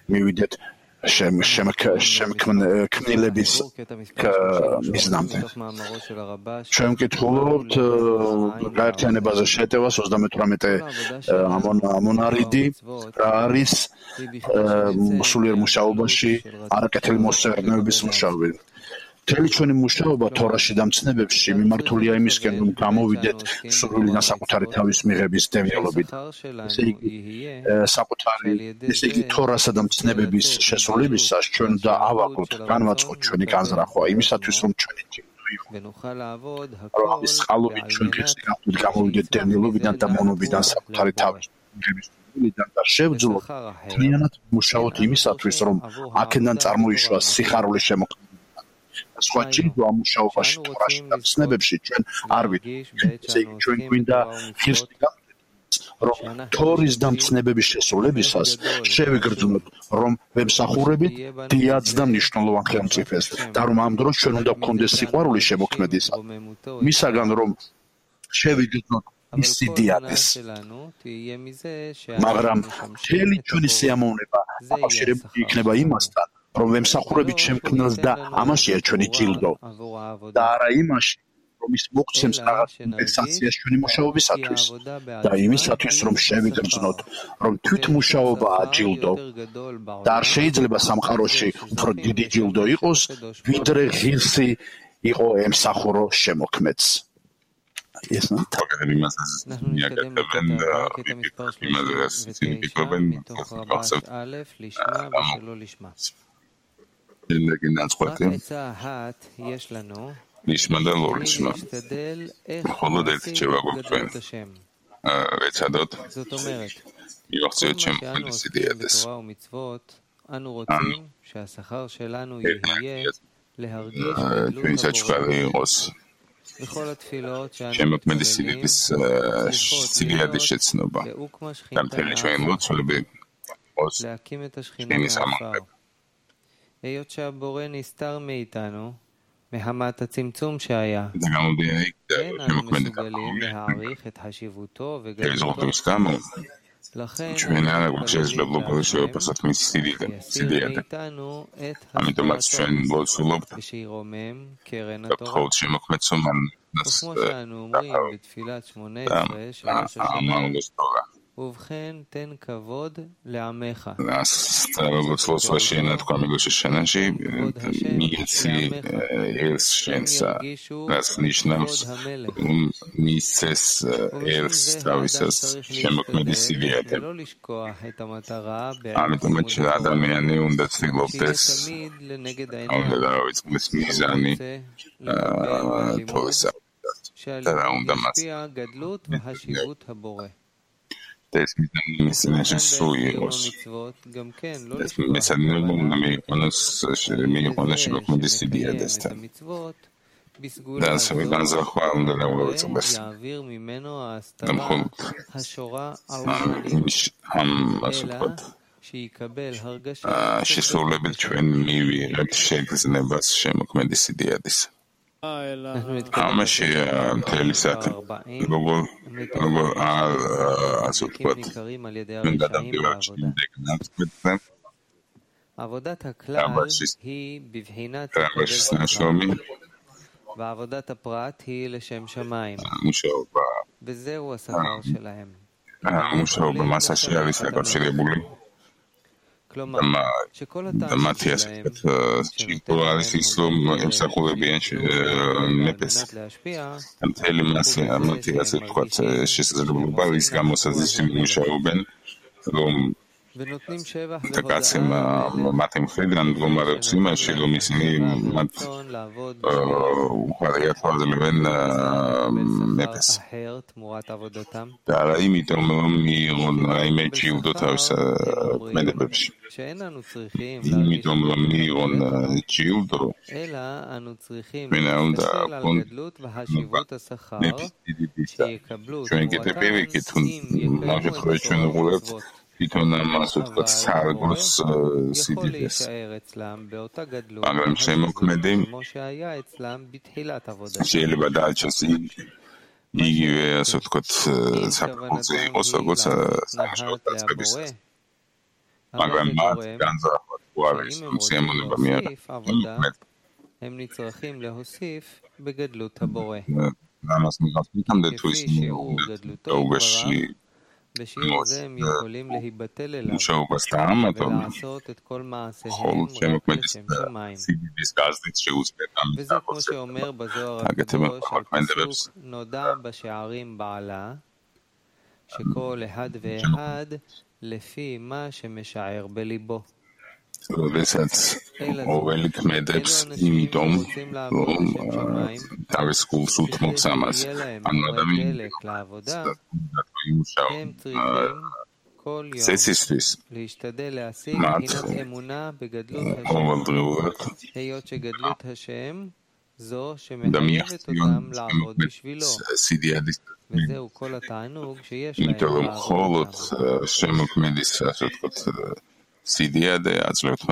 მივიდეთ შემქმნელების მიზნამდე. ჩვენ ვკითხულობთ გაერთიანებაზე შეტევას 38 ამონარიდი რა არის სულიერ მუშაობაში არაკეთილი მოსწრებების მუშაობები. მთელი ჩვენი მუშაობა თორაში და მცნებებში მიმართულია იმისკენ, რომ გამოვიდეთ სურვილი და საკუთარი თავის მიღების დევიალობით. ესე იგი თორასა და მცნებების შესრულებისას ჩვენ უნდა ავაკლოთ, განვაწყოთ ჩვენი განზრახვა იმისათვის, რომ ჩვენი ჯილდო იყო. რომ ამის წყალობით ჩვენ ხეცდებით გამოვიდეთ დევიალობიდან და მონობიდან საკუთარი თავის მიღების სურვილიდან და შევძლოთ მთლიანად მუშაობთ იმისათვის, რომ აქედან წარმოიშვა სიხარულის შემოქმედება. სხვა ჯილდო ამ მუშაობაში თორაში და მცნებებში ჩვენ არ ვიდით. ესე იგი ჩვენ გვინდა ღირსი რომ თორის და მცნებების შესრულებისას შევიგრძნოთ, რომ ვემსახურებით დიადს და მნიშვნელოვან ხელმწიფეს და რომ ამ დროს ჩვენ უნდა გქონდეს სიყვარული შემოქმედისა. მისაგან რომ შევიგრძნოთ მისი დიადეს. მაგრამ მთელი ჩვენი სიამოვნება აკავშირებული იქნება იმასთან, რომ ვემსახურებით შემქმნელს და ამაშია ჩვენი ჯილდო და არა იმაში, რომ ის მოგცემს რაღაც კომპენსაციას ჩვენი მუშაობისათვის და იმისათვის, რომ შევიგრძნოთ, რომ თვითმუშაობაა ჯილდო და არ შეიძლება სამყაროში უფრო დიდი ჯილდო იყოს, ვიდრე ღირსი იყო ემსახურო შემოქმედს. ნიშმა და ლორიშმა. მხოლოდ ერთი რჩევა გვაქვს ჩვენ. ვეცადოთ მივახციოთ ჩემს იდეას. ჩვენი საჩუქარი იყოს შემოქმედის სიდიადის სიდიადის შეცნობა. და მთელი ჩვენი ლოცვები იყოს ჩვენი სამართალი. היות שהבורא נסתר מאיתנו מהמת הצמצום שהיה, איננו מסוגלים להעריך את חשיבותו וגדולתו. לכן יסיר מאיתנו את הספר ושירומם קרן התורה. וכמו שאנו אומרים בתפילת 18 של ראש השנה, ובכן תן כבוד לעמך. როგორც ლოცვაშენა თქვა მიგოშე შენაში მიეცი ელს შენსა რაც ნიშნავს მისცეს ელს თავისას შემოქმედის სიდიადე. ამიტომ ადამიანი უნდა ცდილობდეს უნდა დაიწყოს მიზანი თორისა და უნდა მას גדלות וחשיבות הבורא. ეს მიზანი სუიეროს ეს მესამეობა უნდა მიიღონოს შემოქმედის სიდიადესთან და ასევე განზრახვა უნდა დავუწყდეს შესრულებით ჩვენ მივიღებთ შეგრძნებას შემოქმედის სიდიადის. ამაში მთელი საათი როგორ ასე ვთქვათ გადამდგარში ინტეგრაცია עבודת הכלל היא בבחינת ועבודת הפרט היא לשם שמיים, וזהו השכר שלהם. המושאובה מסה שהריס לקושרבולי כלומר, שכל התעשייה שלהם שפורליס איסלום אמסחורביין נפס תמתהלי מסה אמרתי אז תקוות שזה גלובליס גם עושה זה שמושאובן ונותנים שבח תקעצים מתים פרידרן ומרצים שלו מסני מת וכבר יתפר זה לבין נפס תמורת עבודתם והראים איתו מירון האמת שיעודות מדבש שאין אנו צריכים מירון שיעודו אלא אנו צריכים להסתכל על גדלות וחשיבות השכר שיקבלו תמורתם יקיימו את המצוות פתאום נעשו את סרגוס סידידס. אבל שהם מוקמדים שאלה בדעת שעשי יגיעו לעשות את ספקות זה עושה גוצה סמשאות עצבביסס. მაგრამ მათ განზრახვა თუ არის სიამოვნება მიიღება הם נצרכים להוסיף בגדלות הבורא. ამას მიღწევამდე თუ ისინი უბეში בשיעור זה הם יכולים להיבטל אליו ולעשות את כל מעשיהם רק לשם שמיים. וזה כמו שאומר בזוהר הקדוש על פסוק נודע בשערים בעלה, שכל אחד ואחד לפי מה שמשער בליבו. ყოველი ქმედებს იმიტომ რომ თავის გულს უთმობს ამას ანუ ადამიანს הם צריכים כל יום להשתדל להשיג בחינת אמונה בגדלות השם, היות שגדלות השם זו שמחייבת אותם לעבוד בשבילו, וזהו כל התענוג שיש להם לעבוד אותם. სიდიადე აძლევთ